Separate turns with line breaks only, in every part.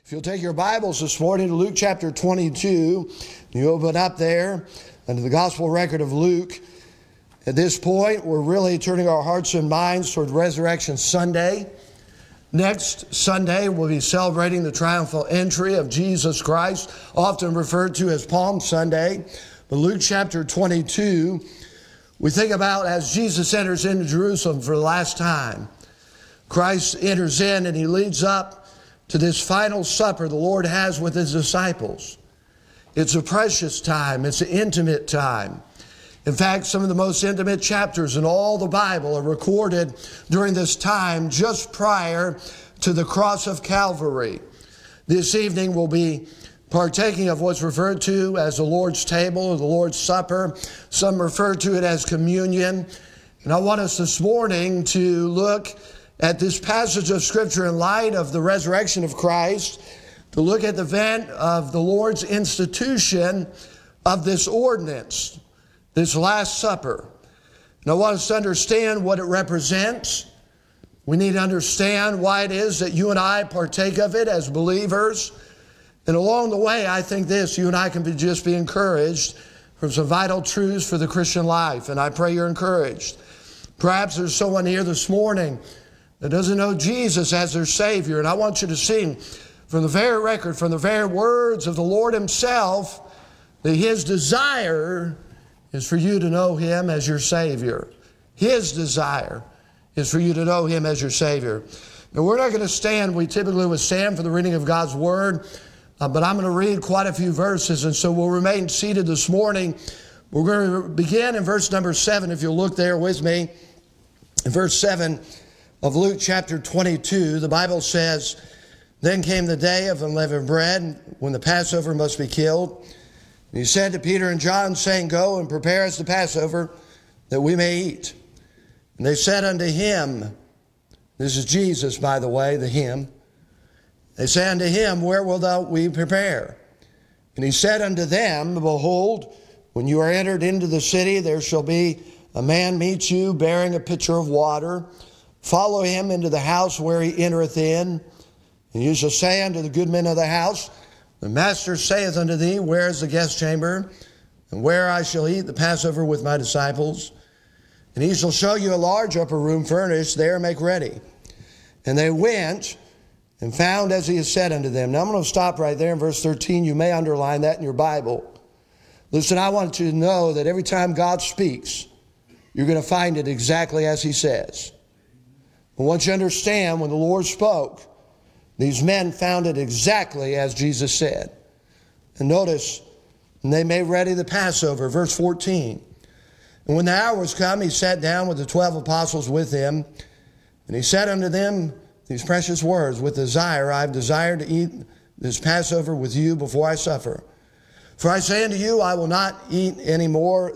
If you'll take your Bibles this morning to Luke chapter 22, you open up there under the gospel record of Luke. At this point, we're really turning our hearts and minds toward Resurrection Sunday. Next Sunday, we'll be celebrating the triumphal entry of Jesus Christ, often referred to as Palm Sunday. But Luke chapter 22, we think about as Jesus enters into Jerusalem for the last time. Christ enters in and he leads up to this final supper the Lord has with his disciples. It's a precious time. It's an intimate time. In fact, some of the most intimate chapters in all the Bible are recorded during this time just prior to the cross of Calvary. This evening we'll be partaking of what's referred to as the Lord's table or the Lord's supper. Some refer to it as communion. And I want us this morning to look at this passage of Scripture in light of the resurrection of Christ, to look at the event of the Lord's institution of this ordinance, this Last Supper. And I want us to understand what it represents. We need to understand why it is that you and I partake of it as believers. And along the way, I think you and I can just be encouraged from some vital truths for the Christian life. And I pray you're encouraged. Perhaps there's someone here this morning that doesn't know Jesus as their Savior. And I want you to see from the very record, from the very words of the Lord himself, that his desire is for you to know him as your Savior. His desire is for you to know him as your Savior. Now, we're not going to stand. We typically would stand for the reading of God's Word, but I'm going to read quite a few verses, and so we'll remain seated this morning. We're going to begin in verse number 7, if you'll look there with me. In verse 7 of Luke chapter 22, the Bible says, "Then came the day of unleavened bread, when the Passover must be killed. And he said to Peter and John, saying, Go and prepare us the Passover, that we may eat. And they said unto him," this is Jesus, by the way, the him. "They said unto him, Where wilt we prepare? And he said unto them, Behold, when you are entered into the city, there shall be a man meet you, bearing a pitcher of water. Follow him into the house where he entereth in. And you shall say unto the good men of the house, The master saith unto thee, Where is the guest chamber? And where I shall eat the Passover with my disciples? And he shall show you a large upper room furnished, there make ready. And they went and found as he had said unto them." Now I'm going to stop right there in verse 13. You may underline that in your Bible. Listen, I want you to know that every time God speaks, you're going to find it exactly as he says. I want you to understand, when the Lord spoke, these men found it exactly as Jesus said. And notice, and they made ready the Passover, verse 14. "And when the hour was come, he sat down with the 12 apostles with him. And he said unto them these precious words, With desire I have desired to eat this Passover with you before I suffer. For I say unto you, I will not eat any more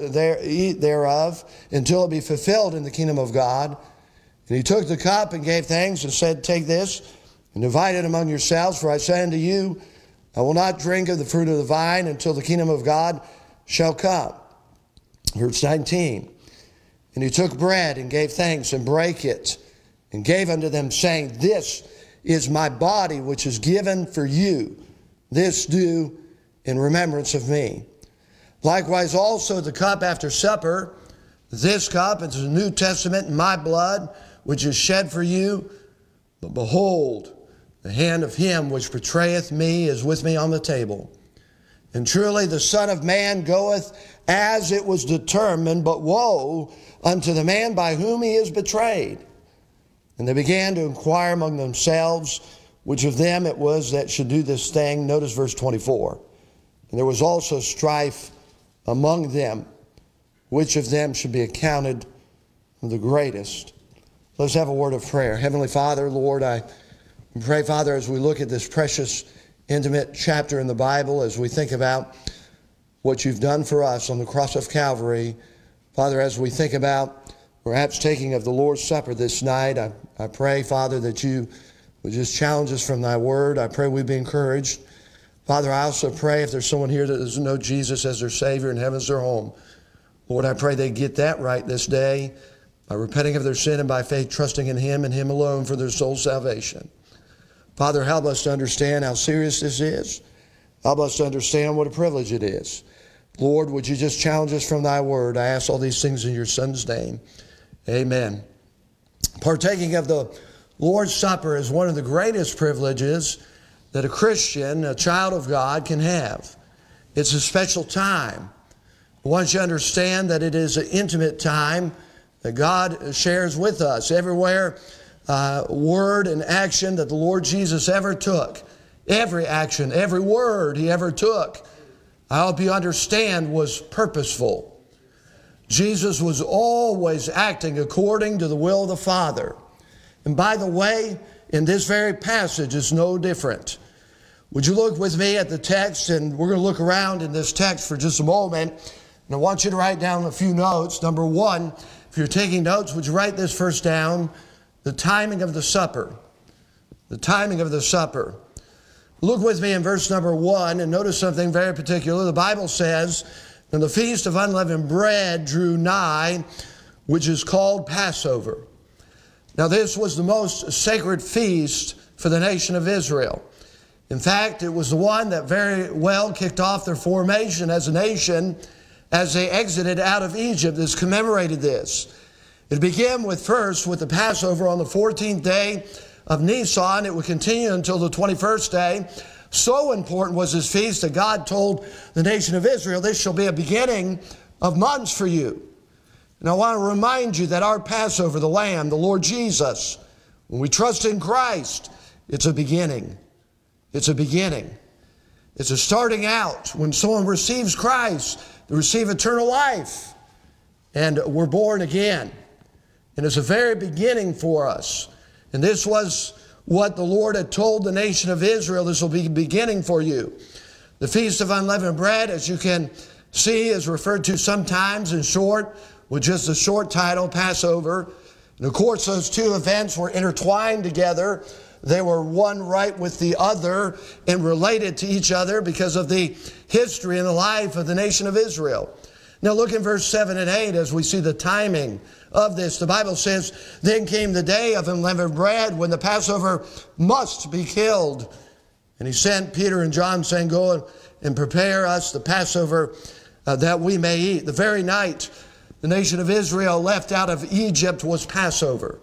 thereof until it be fulfilled in the kingdom of God. And he took the cup and gave thanks and said, Take this and divide it among yourselves. For I say unto you, I will not drink of the fruit of the vine until the kingdom of God shall come." Verse 19. "And he took bread and gave thanks and brake it and gave unto them, saying, This is my body which is given for you. This do in remembrance of me. Likewise also the cup after supper. This cup is the New Testament in my blood, which is shed for you. But behold, the hand of him which betrayeth me is with me on the table. And truly the Son of Man goeth as it was determined, but woe unto the man by whom he is betrayed. And they began to inquire among themselves which of them it was that should do this thing." Notice verse 24. "And there was also strife among them, which of them should be accounted the greatest." Let's have a word of prayer. Heavenly Father, Lord, I pray, Father, as we look at this precious, intimate chapter in the Bible, as we think about what you've done for us on the cross of Calvary, Father, as we think about perhaps taking of the Lord's Supper this night, I pray, Father, that you would just challenge us from thy word. I pray we be encouraged. Father, I also pray if there's someone here that doesn't know Jesus as their Savior and heaven's their home, Lord, I pray they get that right this day by repenting of their sin and by faith trusting in him and him alone for their soul's salvation. Father, help us to understand how serious this is. Help us to understand what a privilege it is. Lord, would you just challenge us from thy word? I ask all these things in your Son's name. Amen. Partaking of the Lord's Supper is one of the greatest privileges that a Christian, a child of God, can have. It's a special time. I want you to understand that it is an intimate time that God shares with us. Everywhere, word and action that the Lord Jesus ever took, every action, every word he ever took, I hope you understand, was purposeful. Jesus was always acting according to the will of the Father. And by the way, in this very passage, it's no different. Would you look with me at the text, and we're going to look around in this text for just a moment. And I want you to write down a few notes. Number one, if you're taking notes, would you write this first down? The timing of the supper. The timing of the supper. Look with me in verse number 1 and notice something very particular. The Bible says, "And the feast of unleavened bread drew nigh, which is called Passover." Now this was the most sacred feast for the nation of Israel. In fact, it was the one that very well kicked off their formation as a nation as they exited out of Egypt. This commemorated this. It began with the Passover on the 14th day of Nisan. It would continue until the 21st day. So important was this feast that God told the nation of Israel, "This shall be a beginning of months for you." And I want to remind you that our Passover, the Lamb, the Lord Jesus, when we trust in Christ, it's a beginning. It's a beginning. It's a starting out. When someone receives Christ, they receive eternal life. And we're born again. And it's a very beginning for us. And this was what the Lord had told the nation of Israel. This will be a beginning for you. The Feast of Unleavened Bread, as you can see, is referred to sometimes in short with just a short title, Passover. And of course, those two events were intertwined together. They were one right with the other and related to each other because of the history and the life of the nation of Israel. Now look in verse 7 and 8 as we see the timing of this. The Bible says, "Then came the day of unleavened bread when the Passover must be killed. And he sent Peter and John, saying, Go and prepare us the Passover that we may eat." The very night the nation of Israel left out of Egypt was Passover.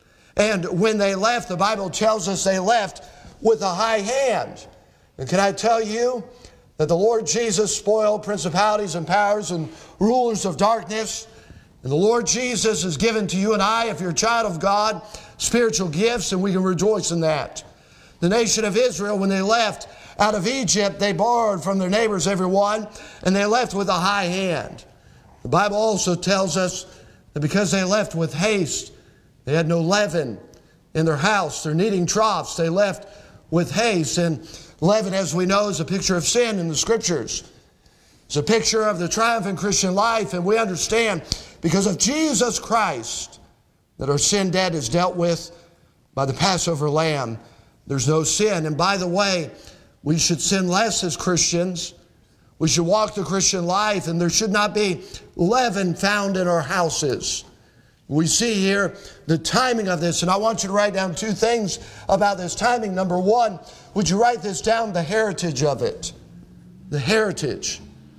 And when they left, the Bible tells us they left with a high hand. And can I tell you that the Lord Jesus spoiled principalities and powers and rulers of darkness? And the Lord Jesus has given to you and I, if you're a child of God, spiritual gifts, and we can rejoice in that. The nation of Israel, when they left out of Egypt, they borrowed from their neighbors, everyone, and they left with a high hand. The Bible also tells us that because they left with haste, they had no leaven in their house, their kneading troughs, they left with haste. And leaven, as we know, is a picture of sin in the Scriptures. It's a picture of the triumphant Christian life, and we understand because of Jesus Christ that our sin debt is dealt with by the Passover Lamb. There's no sin. And by the way, we should sin less as Christians. We should walk the Christian life, and there should not be leaven found in our houses. We see here the timing of this, and I want you to write down two things about this timing. Number one, would you write this down, the heritage of it? The heritage.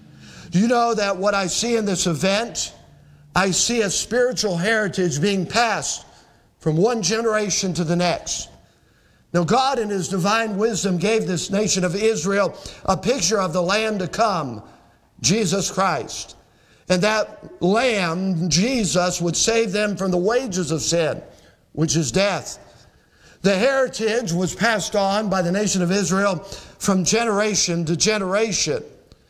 Do you know that what I see in this event, I see a spiritual heritage being passed from one generation to the next. Now God in His divine wisdom gave this nation of Israel a picture of the Lamb to come, Jesus Christ. And that Lamb, Jesus, would save them from the wages of sin, which is death. The heritage was passed on by the nation of Israel from generation to generation.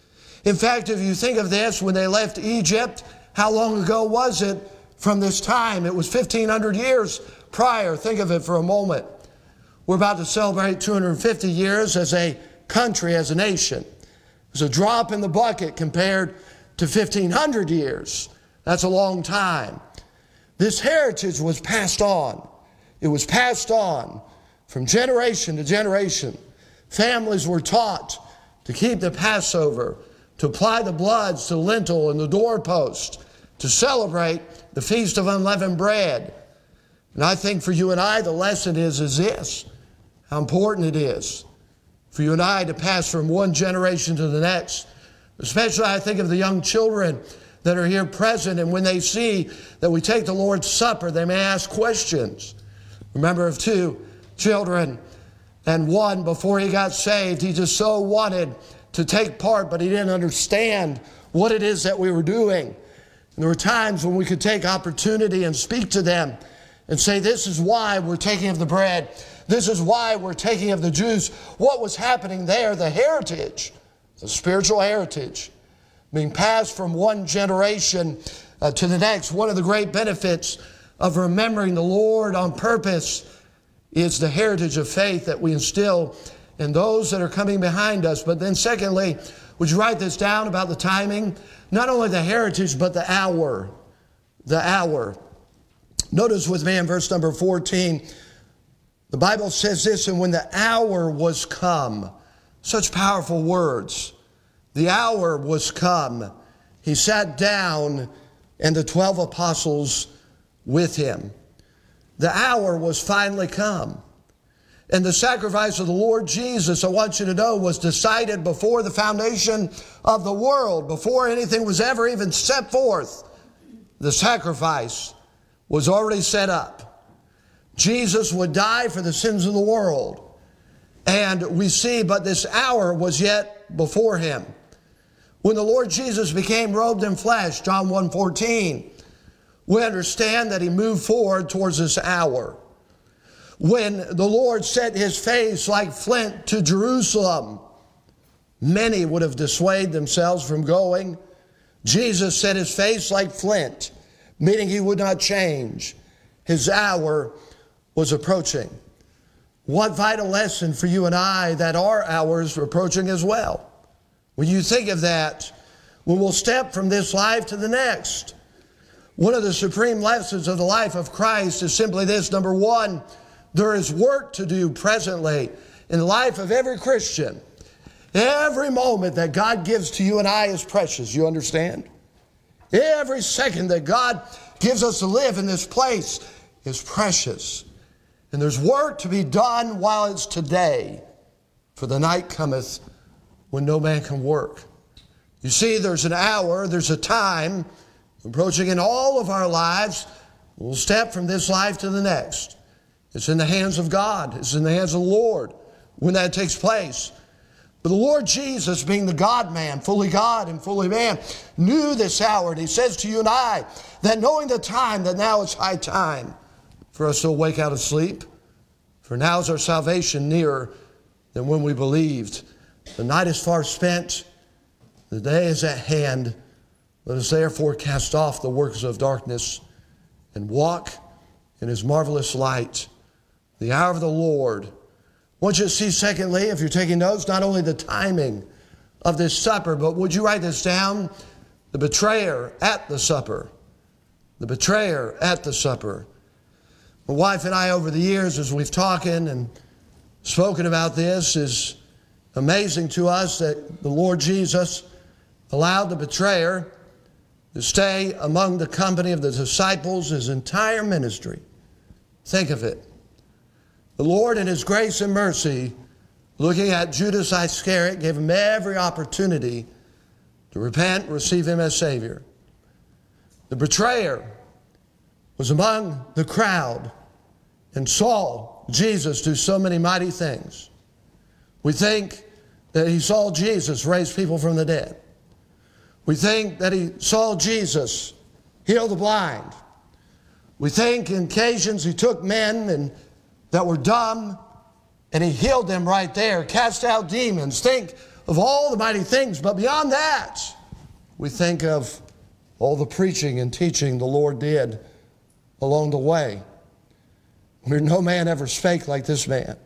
In fact, if you think of this, when they left Egypt, how long ago was it from this time? It was 1,500 years prior. Think of it for a moment. We're about to celebrate 250 years as a country, as a nation. It's a drop in the bucket compared to 1,500 years. That's a long time. This heritage was passed on. It was passed on from generation to generation. Families were taught to keep the Passover, to apply the bloods to the lintel and the doorpost, to celebrate the Feast of Unleavened Bread. And I think for you and I, the lesson is this. how important it is for you and I to pass from one generation to the next. Especially I think of the young children that are here present, and when they see that we take the Lord's Supper, they may ask questions. Remember of two children, and one, before he got saved, he just so wanted to take part, but he didn't understand what it is that we were doing. And there were times when we could take opportunity and speak to them and say, this is why we're taking of the bread. This is why we're taking of the juice. What was happening there, the heritage, the spiritual heritage, being passed from one generation to the next. One of the great benefits of remembering the Lord on purpose is the heritage of faith that we instill in those that are coming behind us. But then secondly, would you write this down about the timing? Not only the heritage, but the hour. The hour. Notice with me in verse number 14, the Bible says this, and when the hour was come, such powerful words. The hour was come. He sat down, and the 12 apostles with him. The hour was finally come. And the sacrifice of the Lord Jesus, I want you to know, was decided before the foundation of the world, before anything was ever even set forth. The sacrifice was already set up. Jesus would die for the sins of the world. And we see, but this hour was yet before him. When the Lord Jesus became robed in flesh, John 1:14, we understand that he moved forward towards this hour. When the Lord set his face like flint to Jerusalem, many would have dissuaded themselves from going. Jesus set his face like flint, meaning he would not change. His hour was approaching. What vital lesson for you and I that our hour is approaching as well. When you think of that, when we'll step from this life to the next, one of the supreme lessons of the life of Christ is simply this. Number one, there is work to do presently in the life of every Christian. Every moment that God gives to you and I is precious, you understand? Every second that God gives us to live in this place is precious. And there's work to be done while it's today, for the night cometh when no man can work. You see, there's an hour, there's a time approaching in all of our lives. We'll step from this life to the next. It's in the hands of God. It's in the hands of the Lord when that takes place. But the Lord Jesus, being the God-man, fully God and fully man, knew this hour. And he says to you and I, that knowing the time, that now is high time for us to awake out of sleep. For now is our salvation nearer than when we believed. The night is far spent. The day is at hand. Let us therefore cast off the works of darkness and walk in his marvelous light. The hour of the Lord. I want you to see, secondly, if you're taking notes, not only the timing of this supper, but would you write this down? The betrayer at the supper. The betrayer at the supper. My wife and I, over the years, as we've talking and spoken about this, is amazing to us that the Lord Jesus allowed the betrayer to stay among the company of the disciples his entire ministry. Think of it. The Lord, in his grace and mercy, looking at Judas Iscariot, gave him every opportunity to repent, receive him as Savior. The betrayer was among the crowd and saw Jesus do so many mighty things. We think that he saw Jesus raise people from the dead. We think that he saw Jesus heal the blind. We think in occasions he took men that were dumb and he healed them right there, cast out demons. Think of all the mighty things. But beyond that, we think of all the preaching and teaching the Lord did along the way, where no man ever spake like this man.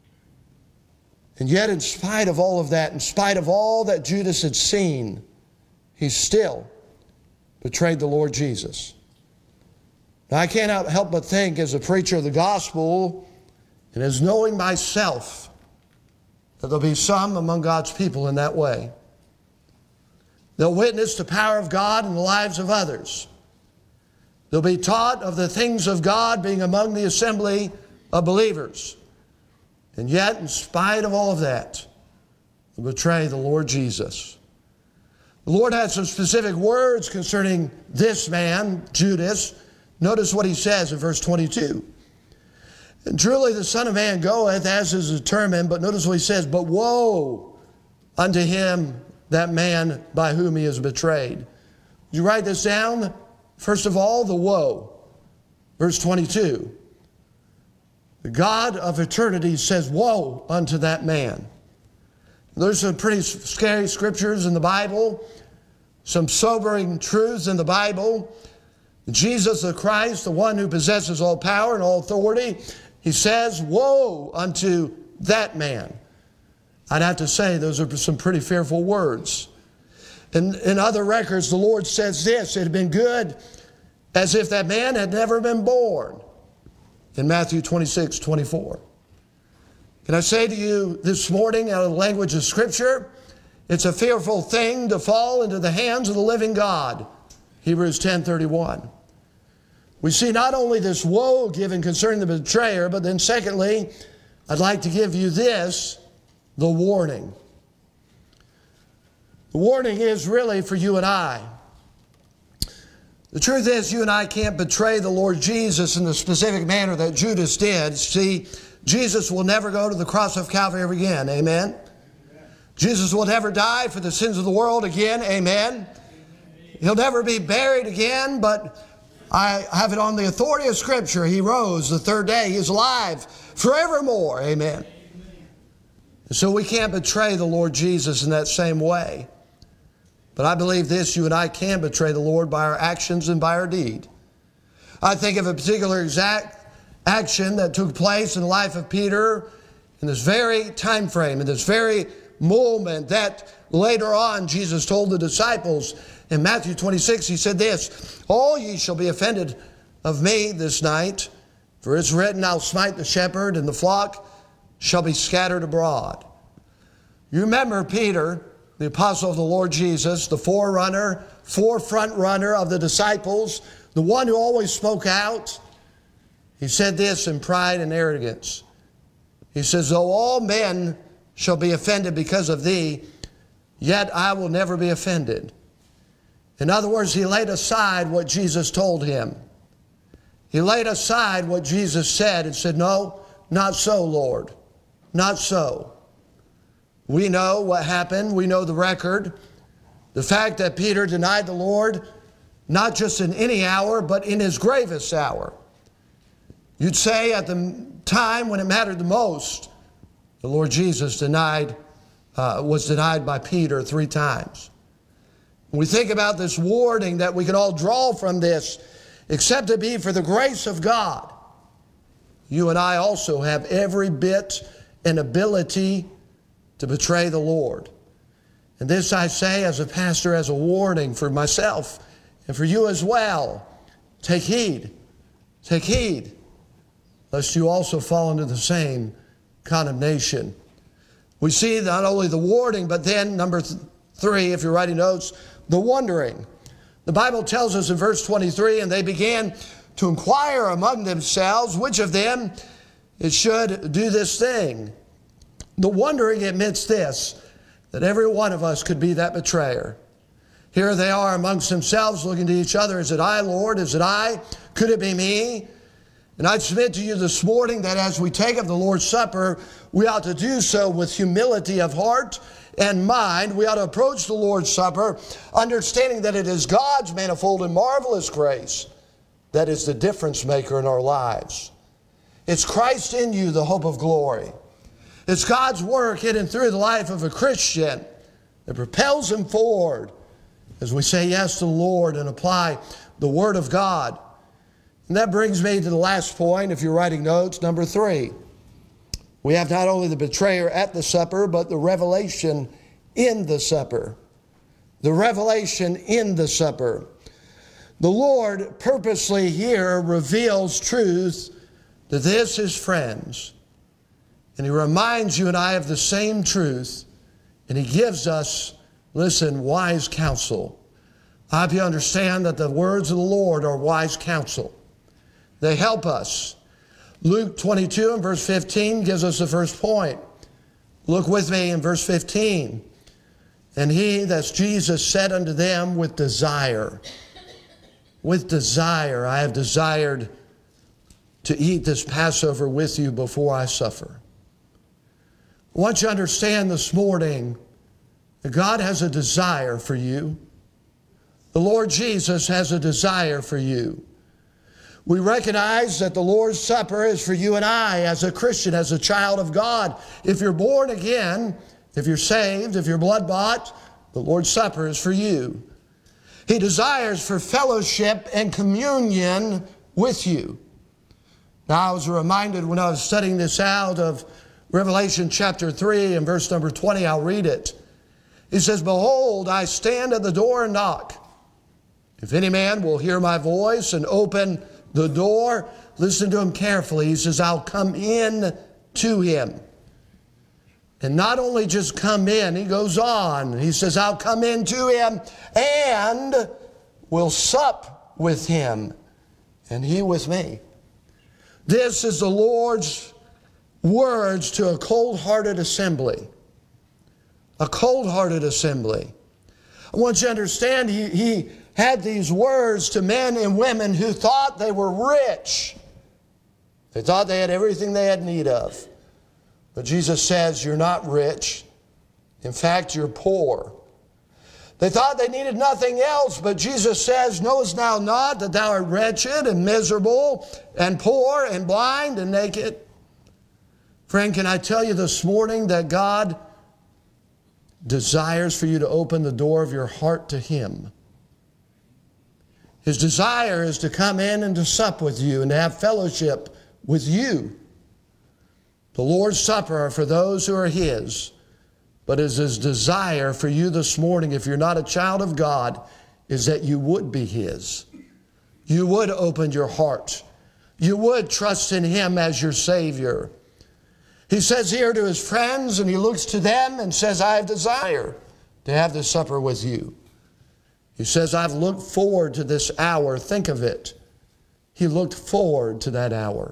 And yet, in spite of all of that, in spite of all that Judas had seen, he still betrayed the Lord Jesus. Now, I cannot help but think, as a preacher of the gospel, and as knowing myself, that there'll be some among God's people in that way. They'll witness the power of God in the lives of others. They'll be taught of the things of God being among the assembly of believers. And yet, in spite of all of that, will betray the Lord Jesus. The Lord had some specific words concerning this man, Judas. Notice what he says in verse 22. And truly the Son of Man goeth as is determined, but notice what he says, but woe unto him, that man by whom he is betrayed. You write this down? First of all, the woe. Verse 22. The God of eternity says, woe unto that man. There's some pretty scary scriptures in the Bible, some sobering truths in the Bible. Jesus the Christ, the one who possesses all power and all authority, he says, woe unto that man. I'd have to say those are some pretty fearful words. In other records, the Lord says this, it had been good as if that man had never been born. In Matthew 26:24. Can I say to you this morning out of the language of Scripture, it's a fearful thing to fall into the hands of the living God. Hebrews 10:31. We see not only this woe given concerning the betrayer, but then secondly, I'd like to give you this, the warning. The warning is really for you and I. The truth is, you and I can't betray the Lord Jesus in the specific manner that Judas did. See, Jesus will never go to the cross of Calvary ever again. Amen? Jesus will never die for the sins of the world again. Amen? He'll never be buried again, but I have it on the authority of Scripture. He rose the third day. He is alive forevermore. Amen? So we can't betray the Lord Jesus in that same way. But I believe this, you and I can betray the Lord by our actions and by our deed. I think of a particular exact action that took place in the life of Peter in this very time frame, in this very moment that later on Jesus told the disciples in Matthew 26, he said this, all ye shall be offended of me this night, for it's written, I'll smite the shepherd, and the flock shall be scattered abroad. You remember Peter, the apostle of the Lord Jesus, the forefront runner of the disciples, the one who always spoke out. He said this in pride and arrogance. He says, though all men shall be offended because of thee, yet I will never be offended. In other words, he laid aside what Jesus told him. He laid aside what Jesus said and said, no, not so, Lord, not so. We know what happened. We know the record. The fact that Peter denied the Lord, not just in any hour, but in his gravest hour. You'd say at the time when it mattered the most, the Lord Jesus was denied by Peter 3 times. When we think about this warning that we can all draw from this, except it be for the grace of God, you and I also have every bit and ability to betray the Lord. And this I say as a pastor, as a warning for myself and for you as well. Take heed, lest you also fall into the same condemnation. We see not only the warning, but then number 3, if you're writing notes, the wondering. The Bible tells us in verse 23, and they began to inquire among themselves which of them it should do this thing. The wondering admits this, that every one of us could be that betrayer. Here they are amongst themselves looking to each other. Is it I, Lord? Is it I? Could it be me? And I'd submit to you this morning that as we take up the Lord's Supper, we ought to do so with humility of heart and mind. We ought to approach the Lord's Supper understanding that it is God's manifold and marvelous grace that is the difference maker in our lives. It's Christ in you, the hope of glory. It's God's work in and through the life of a Christian that propels him forward as we say yes to the Lord and apply the Word of God. And that brings me to the last point, if you're writing notes, number 3. We have not only the betrayer at the supper, but the revelation in the supper. The revelation in the supper. The Lord purposely here reveals truth to his friends. And he reminds you and I of the same truth. And he gives us, listen, wise counsel. I hope you understand that the words of the Lord are wise counsel. They help us. Luke 22 and verse 15 gives us the first point. Look with me in verse 15. And he, that's Jesus, said unto them with desire, I have desired to eat this Passover with you before I suffer. I want you to understand this morning that God has a desire for you. The Lord Jesus has a desire for you. We recognize that the Lord's Supper is for you and I as a Christian, as a child of God. If you're born again, if you're saved, if you're blood-bought, the Lord's Supper is for you. He desires for fellowship and communion with you. Now, I was reminded when I was studying this out of Revelation chapter 3 and verse number 20. I'll read it. He says, Behold, I stand at the door and knock. If any man will hear my voice and open the door, listen to him carefully. He says, I'll come in to him. And not only just come in, he goes on. He says, I'll come in to him and will sup with him, and he with me. This is the Lord's words to a cold-hearted assembly. A cold-hearted assembly. I want you to understand, he had these words to men and women who thought they were rich. They thought they had everything they had need of. But Jesus says, you're not rich. In fact, you're poor. They thought they needed nothing else, but Jesus says, knowest thou not that thou art wretched and miserable and poor and blind and naked? Friend, can I tell you this morning that God desires for you to open the door of your heart to Him? His desire is to come in and to sup with you and to have fellowship with you. The Lord's Supper are for those who are His, but is His desire for you this morning, if you're not a child of God, is that you would be His. You would open your heart. You would trust in Him as your Savior. He says here to His friends, and He looks to them and says, I have desire to have this supper with you. He says, I've looked forward to this hour. Think of it. He looked forward to that hour.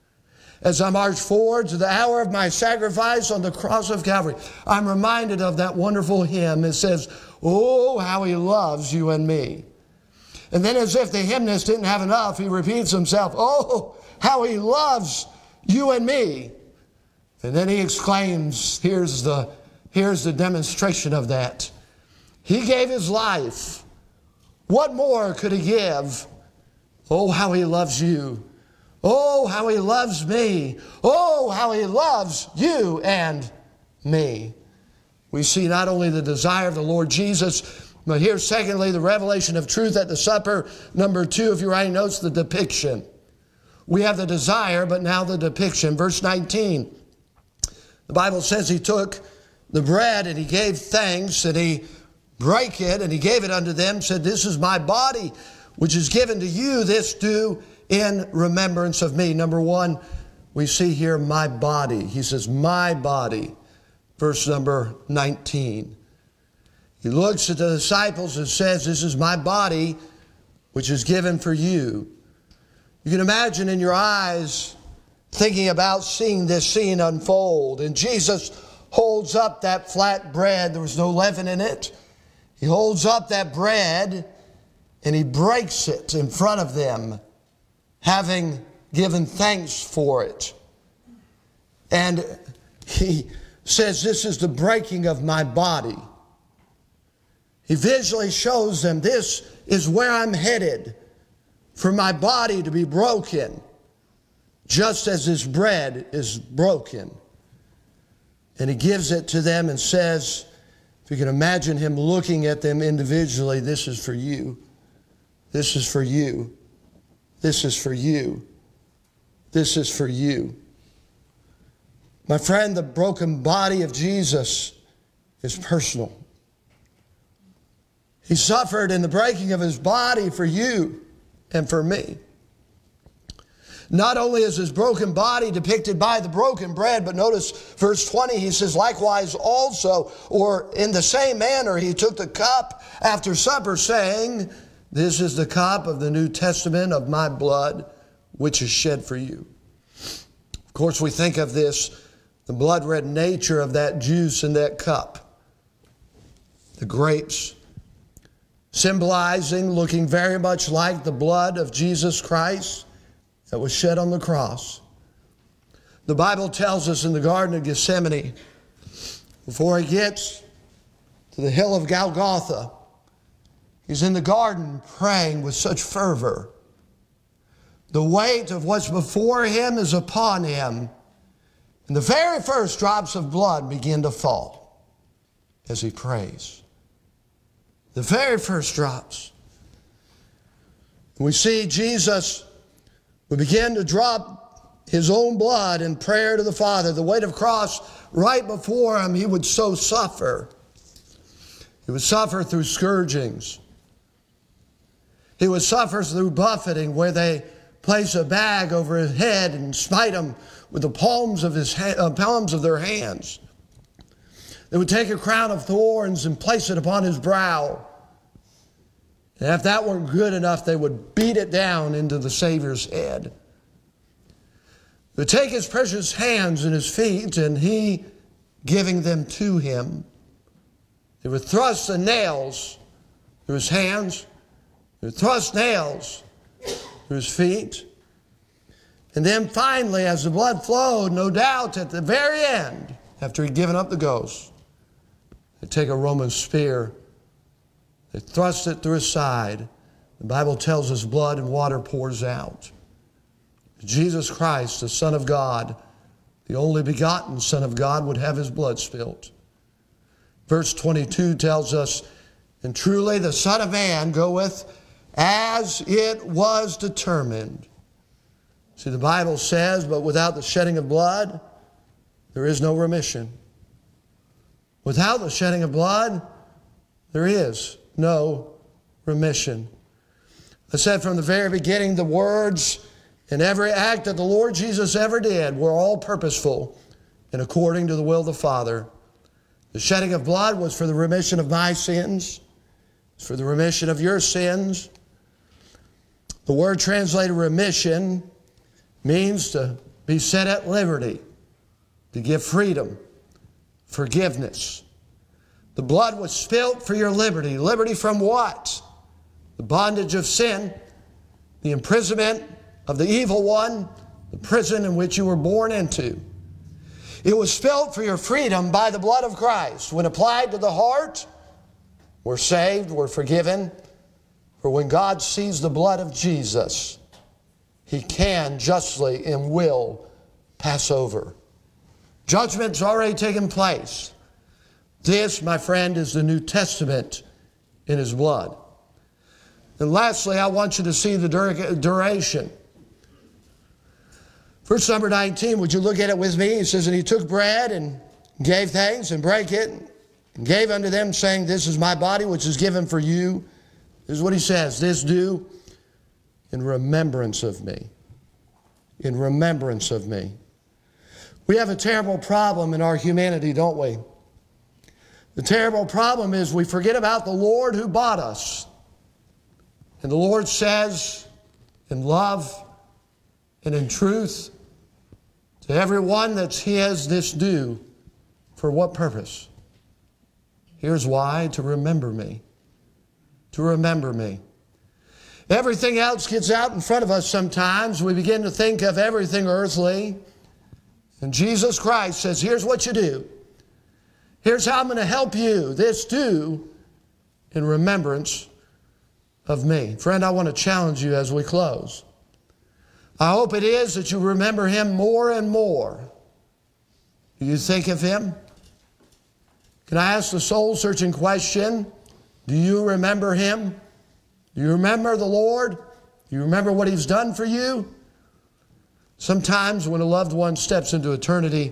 As I march forward to the hour of my sacrifice on the cross of Calvary, I'm reminded of that wonderful hymn. It says, oh, how He loves you and me. And then as if the hymnist didn't have enough, he repeats himself, oh, how He loves you and me. And then he exclaims, here's the demonstration of that. He gave His life. What more could He give? Oh, how He loves you. Oh, how He loves me. Oh, how He loves you and me. We see not only the desire of the Lord Jesus, but here, secondly, the revelation of truth at the supper. Number 2, if you're writing notes, the depiction. We have the desire, but now the depiction. Verse 19, the Bible says He took the bread and He gave thanks, and He brake it, and He gave it unto them, said, this is my body, which is given to you. This do in remembrance of me. Number 1, we see here my body. He says, my body. Verse number 19. He looks at the disciples and says, this is my body, which is given for you. You can imagine in your eyes thinking about seeing this scene unfold. And Jesus holds up that flat bread. There was no leaven in it. He holds up that bread and He breaks it in front of them, having given thanks for it. And He says, this is the breaking of my body. He visually shows them, this is where I'm headed, for my body to be broken, just as this bread is broken. And He gives it to them and says, if you can imagine Him looking at them individually, this is for you. This is for you. This is for you. This is for you. My friend, the broken body of Jesus is personal. He suffered in the breaking of His body for you and for me. Not only is His broken body depicted by the broken bread, but notice verse 20, He says, likewise also, or in the same manner, He took the cup after supper, saying, this is the cup of the New Testament of my blood, which is shed for you. course, we think of this, the blood-red nature of that juice in that cup. The grapes, symbolizing, looking very much like the blood of Jesus Christ that was shed on the cross. The Bible tells us in the Garden of Gethsemane, before he gets to the hill of Golgotha, he's in the garden praying with such fervor. The weight of what's before him is upon him. And the very first drops of blood begin to fall as he prays. The very first drops. We see Jesus would begin to drop his own blood in prayer to the Father. The weight of cross right before him, he would so suffer. He would suffer through scourgings. He would suffer through buffeting, where they place a bag over his head and smite him with the palms of their hands. They would take a crown of thorns and place it upon his brow. And if that weren't good enough, they would beat it down into the Savior's head. They would take his precious hands and his feet, and he giving them to him. They would thrust the nails through his hands. They would thrust nails through his feet. And then finally, as the blood flowed, no doubt at the very end, after he'd given up the ghost, they'd take a Roman spear, they'd thrust it through his side. The Bible tells us blood and water pours out. Jesus Christ, the Son of God, the only begotten Son of God, would have his blood spilt. Verse 22 tells us, and truly the Son of Man goeth as it was determined. See, the Bible says, but without the shedding of blood, there is no remission. Without the shedding of blood, there is no remission. I said from the very beginning, the words and every act that the Lord Jesus ever did were all purposeful and according to the will of the Father. The shedding of blood was for the remission of my sins. It's for the remission of your sins. The word translated remission means to be set at liberty, to give freedom, forgiveness. The blood was spilt for your liberty. Liberty from what? The bondage of sin, the imprisonment of the evil one, the prison in which you were born into. It was spilt for your freedom by the blood of Christ. When applied to the heart, we're saved, we're forgiven. For when God sees the blood of Jesus, he can justly and will pass over. Judgment's already taken place. This, my friend, is the New Testament in his blood. And lastly, I want you to see the duration. Verse number 19, would you look at it with me? It says, and he took bread and gave thanks and brake it and gave unto them, saying, this is my body which is given for you. This is what he says, this do in remembrance of me. In remembrance of me. We have a terrible problem in our humanity, don't we? The terrible problem is we forget about the Lord who bought us. And the Lord says, in love and in truth, to everyone that he has this due. For what purpose? Here's why, to remember me. To remember me. Everything else gets out in front of us sometimes. We begin to think of everything earthly. And Jesus Christ says, here's what you do. Here's how I'm going to help you. This do in remembrance of me. Friend, I want to challenge you as we close. I hope it is that you remember him more and more. Do you think of him? Can I ask the soul-searching question? Do you remember him? Do you remember the Lord? Do you remember what he's done for you? Sometimes when a loved one steps into eternity,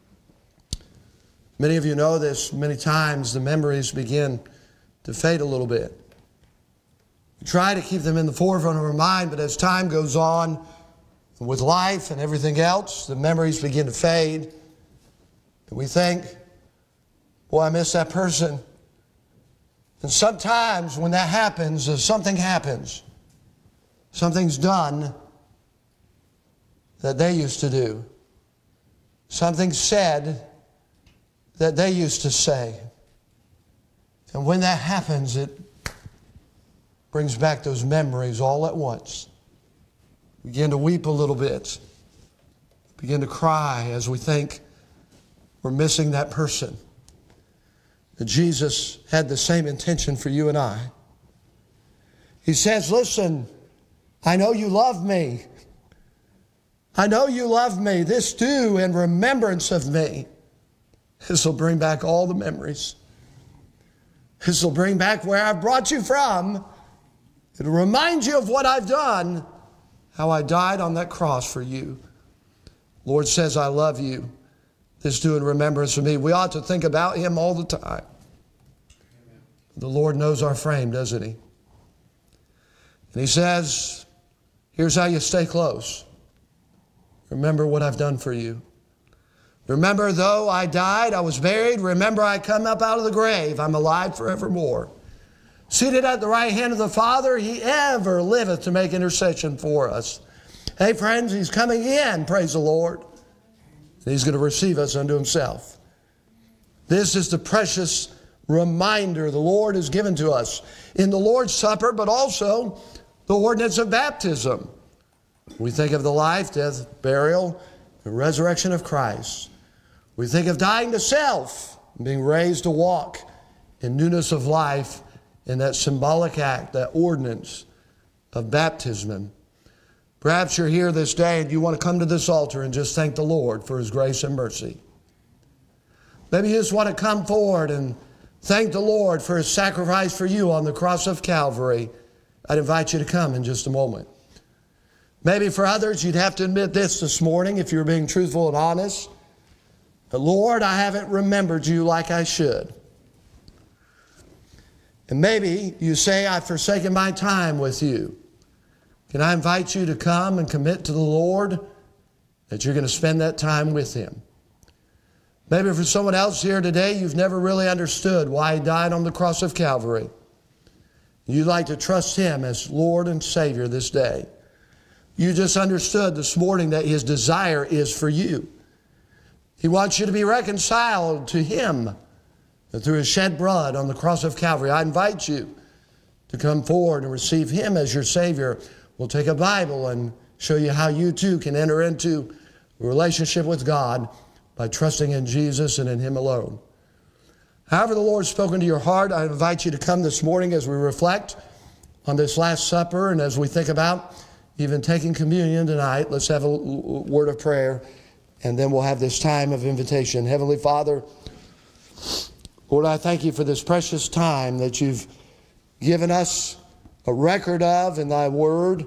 many of you know this, many times the memories begin to fade a little bit. We try to keep them in the forefront of our mind, but as time goes on, with life and everything else, the memories begin to fade. And we think, boy, I miss that person. And sometimes when that happens, something happens. Something's done that they used to do. something said that they used to say. And when that happens, it brings back those memories all at once. Begin to weep a little bit. Begin to cry as we think we're missing that person. That Jesus had the same intention for you and I. He says, listen, I know you love me. I know you love me. This do in remembrance of me. This will bring back all the memories. This will bring back where I brought you from. It'll remind you of what I've done, how I died on that cross for you. Lord says, I love you. This do in remembrance of me. We ought to think about him all the time. The Lord knows our frame, doesn't he? And he says, here's how you stay close. Remember what I've done for you. Remember, though I died, I was buried. Remember, I come up out of the grave. I'm alive forevermore. Seated at the right hand of the Father, he ever liveth to make intercession for us. Hey, friends, he's coming in, praise the Lord. He's going to receive us unto himself. This is the precious reminder the Lord has given to us in the Lord's Supper, but also the ordinance of baptism. We think of the life, death, burial, and resurrection of Christ. We think of dying to self, being raised to walk in newness of life in that symbolic act, that ordinance of baptism. Perhaps you're here this day and you want to come to this altar and just thank the Lord for his grace and mercy. Maybe you just want to come forward and thank the Lord for his sacrifice for you on the cross of Calvary. I'd invite you to come in just a moment. Maybe for others, you'd have to admit this morning if you're being truthful and honest. But Lord, I haven't remembered you like I should. And maybe you say, I've forsaken my time with you. Can I invite you to come and commit to the Lord that you're going to spend that time with him? Maybe for someone else here today, you've never really understood why he died on the cross of Calvary. You'd like to trust him as Lord and Savior this day. You just understood this morning that his desire is for you. He wants you to be reconciled to him through his shed blood on the cross of Calvary. I invite you to come forward and receive him as your Savior. We'll take a Bible and show you how you too can enter into a relationship with God by trusting in Jesus and in him alone. However the Lord's spoken to your heart, I invite you to come this morning as we reflect on this Last Supper and as we think about even taking communion tonight. Let's have a word of prayer and then we'll have this time of invitation. Heavenly Father, Lord, I thank you for this precious time that you've given us a record of in thy word.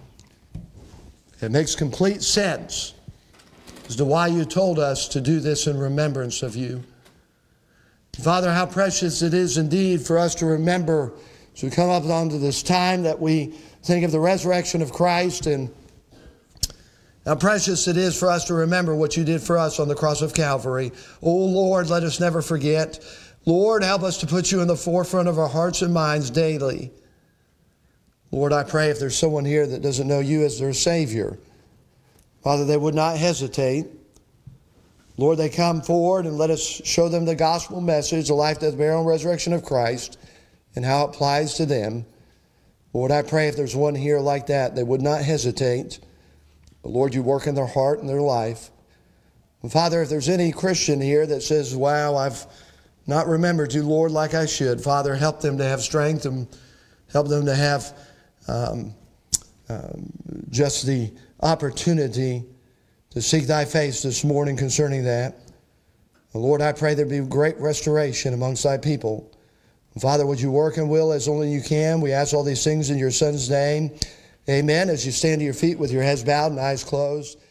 It makes complete sense as to why you told us to do this in remembrance of you. Father, how precious it is indeed for us to remember as we come up onto this time that we think of the resurrection of Christ, and how precious it is for us to remember what you did for us on the cross of Calvary. Oh Lord, let us never forget. Lord, help us to put you in the forefront of our hearts and minds daily. Lord, I pray if there's someone here that doesn't know you as their Savior, Father, they would not hesitate. Lord, they come forward and let us show them the gospel message, the life, death, burial, and resurrection of Christ, and how it applies to them. Lord, I pray if there's one here like that, they would not hesitate. But Lord, you work in their heart and their life. And Father, if there's any Christian here that says, wow, I've not remembered you, Lord, like I should, Father, help them to have strength and help them to have just the opportunity to seek thy face this morning concerning that. And Lord, I pray there be great restoration amongst thy people. And Father, would you work and will as only you can? We ask all these things in your Son's name. Amen. As you stand to your feet with your heads bowed and eyes closed.